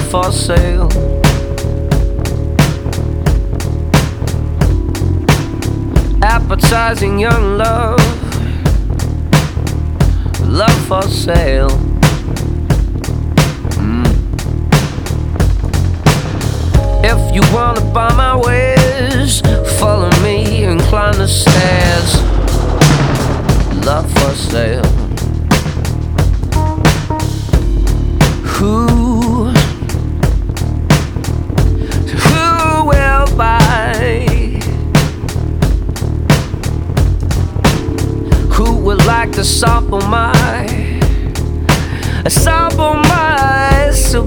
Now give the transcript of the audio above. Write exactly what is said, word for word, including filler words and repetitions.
for sale. Appetizing young love, love for sale. mm. If you wanna buy my wares, follow me and climb the stairs. Love for sale.